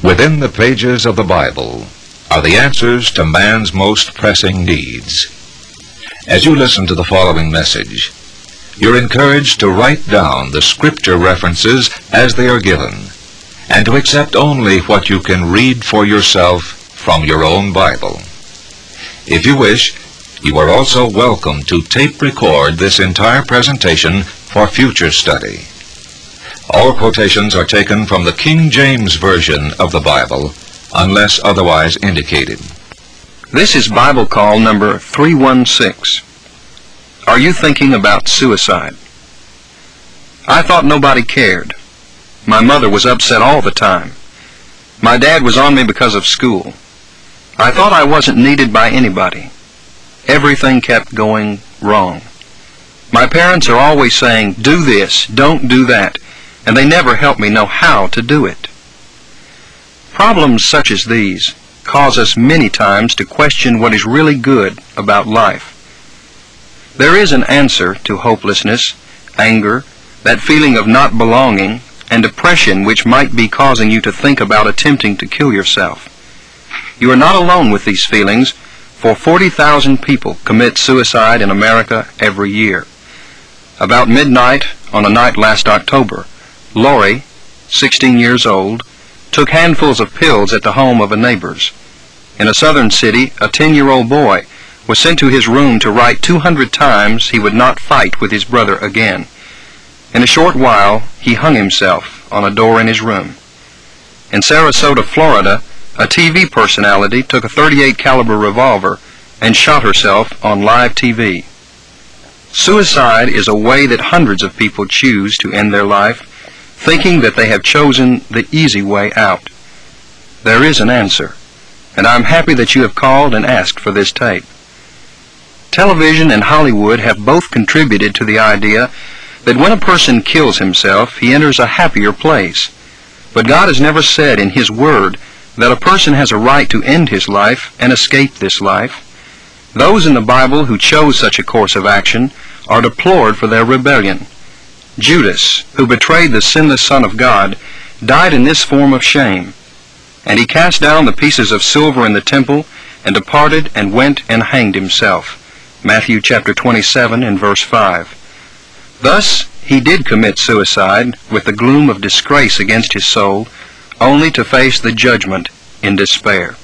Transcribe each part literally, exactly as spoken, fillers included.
Within the pages of the Bible are the answers to man's most pressing needs. As you listen to the following message, you're encouraged to write down the scripture references as they are given, and to accept only what you can read for yourself from your own Bible. If you wish, you are also welcome to tape record this entire presentation for future study. All quotations are taken from the King James Version of the Bible, unless otherwise indicated. This is Bible call number three one six. Are you thinking about suicide? I thought nobody cared. My mother was upset all the time. My dad was on me because of school. I thought I wasn't needed by anybody. Everything kept going wrong. My parents are always saying, do this, don't do that, and they never help me know how to do it. Problems such as these cause us many times to question what is really good about life. There is an answer to hopelessness, anger, that feeling of not belonging, and depression which might be causing you to think about attempting to kill yourself. You are not alone with these feelings, for forty thousand people commit suicide in America every year. About midnight on a night last October, Lori, sixteen years old, took handfuls of pills at the home of a neighbor's. In a southern city, a ten-year-old boy was sent to his room to write two hundred times he would not fight with his brother again. In a short while, he hung himself on a door in his room. In Sarasota, Florida, a T V personality took a thirty-eight caliber revolver and shot herself on live T V. Suicide is a way that hundreds of people choose to end their life, thinking that they have chosen the easy way out. There is an answer, and I'm happy that you have called and asked for this tape. Television and Hollywood have both contributed to the idea that when a person kills himself, he enters a happier place. But God has never said in His Word that a person has a right to end his life and escape this life. Those in the Bible who chose such a course of action are deplored for their rebellion. Judas, who betrayed the sinless Son of God, died in this form of shame. And he cast down the pieces of silver in the temple, and departed and went and hanged himself. Matthew chapter twenty-seven and verse five. Thus he did commit suicide with the gloom of disgrace against his soul, only to face the judgment in despair.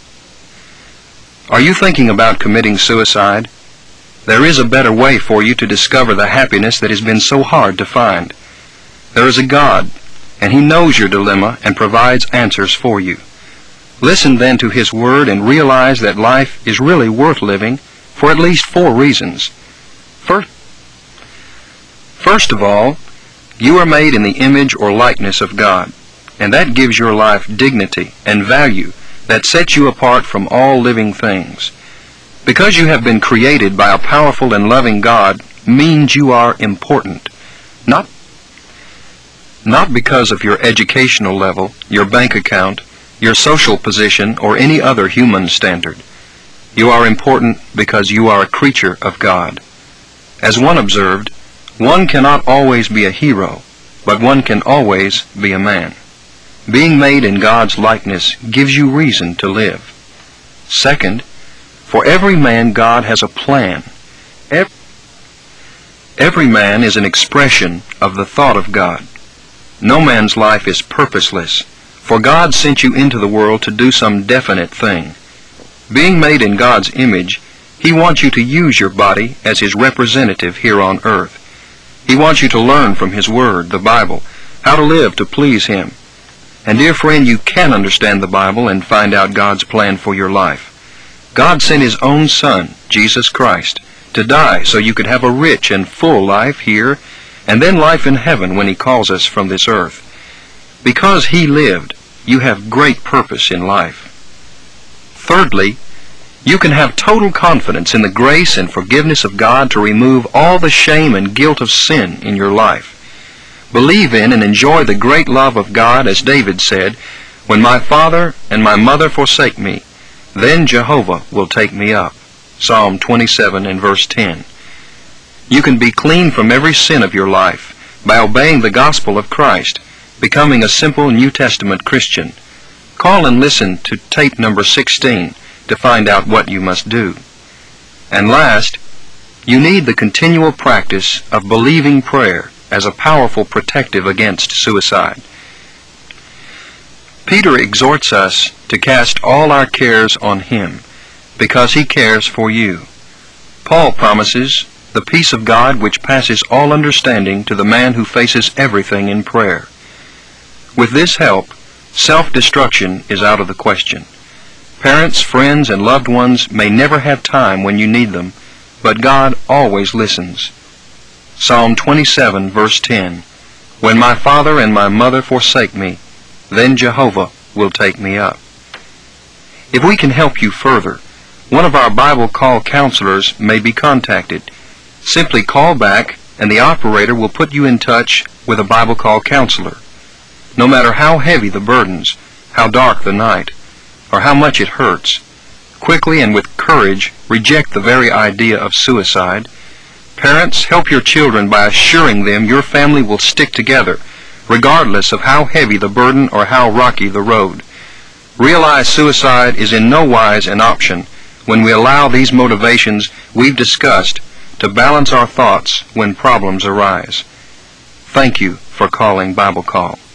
Are you thinking about committing suicide? There is a better way for you to discover the happiness that has been so hard to find. There is a God, and He knows your dilemma and provides answers for you. Listen then to His Word and realize that life is really worth living for at least four reasons. First, first of all, you are made in the image or likeness of God, and that gives your life dignity and value that sets you apart from all living things. Because you have been created by a powerful and loving God means you are important, not, not because of your educational level, your bank account, your social position, or any other human standard. You are important because you are a creature of God. As one observed, one cannot always be a hero, but one can always be a man. Being made in God's likeness gives you reason to live. Second, for every man God has a plan. Every man is an expression of the thought of God. No man's life is purposeless, for God sent you into the world to do some definite thing. Being made in God's image, He wants you to use your body as His representative here on earth. He wants you to learn from His Word, the Bible, how to live to please Him. And dear friend, you can understand the Bible and find out God's plan for your life. God sent His own Son, Jesus Christ, to die so you could have a rich and full life here, and then life in heaven when He calls us from this earth. Because He lived, you have great purpose in life. Thirdly, you can have total confidence in the grace and forgiveness of God to remove all the shame and guilt of sin in your life. Believe in and enjoy the great love of God, as David said, "When my father and my mother forsake me, then Jehovah will take me up." Psalm twenty-seven and verse ten. You can be clean from every sin of your life by obeying the gospel of Christ, becoming a simple New Testament Christian. Call and listen to tape number sixteen to find out what you must do. And last, you need the continual practice of believing prayer as a powerful protective against suicide. Peter exhorts us to cast all our cares on Him, because He cares for you. Paul promises the peace of God which passes all understanding to the man who faces everything in prayer. With this help, self-destruction is out of the question. Parents, friends, and loved ones may never have time when you need them, but God always listens. Psalm twenty-seven, verse ten, "When my father and my mother forsake me, then Jehovah will take me up." If we can help you further, one of our Bible Call counselors may be contacted. Simply call back and the operator will put you in touch with a Bible Call counselor. No matter how heavy the burdens, how dark the night, or how much it hurts, quickly and with courage reject the very idea of suicide. Parents, help your children by assuring them your family will stick together, regardless of how heavy the burden or how rocky the road. Realize suicide is in no wise an option when we allow these motivations we've discussed to balance our thoughts when problems arise. Thank you for calling Bible Call.